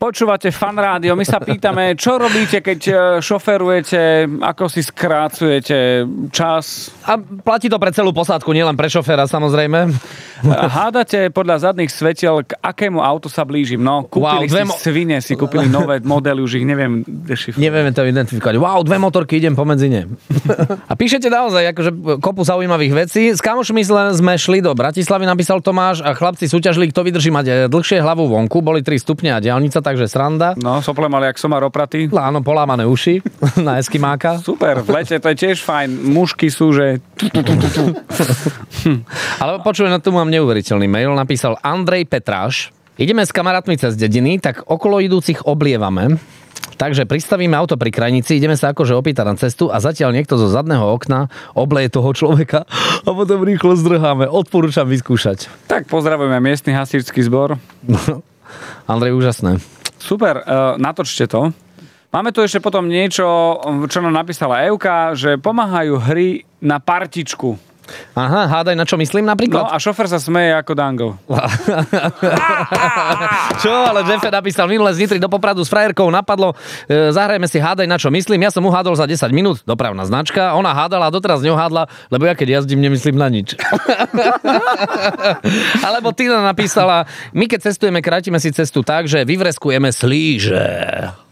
Počúvate Fan Rádio. My sa pýtame, čo robíte, keď šoferujete, ako si skrácujete čas. A platí to pre celú posádku, nielen pre šoféra, samozrejme. Hádate podľa zadných svetiel, k akému autu sa blížim. No, kúpili svine, si kúpili nové modely, už ich neviem dešifrovať. Nevieme to identifikovať. Wow, 2 motorky, idem pomedzi ne. A píšete naozaj akože kopu zaujímavých vecí. S kamošmi sme šli do Bratislavy, napísal Tomáš, a chlapci súťažili, kto vydrží mať dlhšie hlavu vonku. Boli 3 stupne a diaľnica, takže sranda. No, sople mali jak somar opratý. Áno, polámané uši na eskimáka. Super, v lete to je tiež fajn. Mužky sú, že... Ale počuj, na tu mám neuveriteľný mail. Napísal Andrej Petráš. Ideme s kamarátmi cez dediny, tak okolo idúcich oblievame. Takže pristavíme auto pri krajnici, ideme sa akože opýtať na cestu a zatiaľ niekto zo zadného okna obleje toho človeka a potom rýchlo zdrháme. Odporúčam vyskúšať. Tak pozdravujeme miestny hasičský zbor. Andrej, úžasné. Super, natočte to. Máme tu ešte potom niečo, čo nám napísala Evka, že pomáhajú hry na partičku. Aha, hádaj, na čo myslím napríklad? No a šofer sa smeje ako dango. Čo? Ale Jeffe napísal minule z Nitry do Popradu s frajerkou napadlo, zahrajme si hádaj, na čo myslím. Ja som uhádol za 10 minút, dopravná značka, ona hádala a doteraz neuhádla, lebo ja keď jazdím, nemyslím na nič. Alebo Tina napísala, my keď cestujeme, krátime si cestu tak, že vyvreskujeme slíže.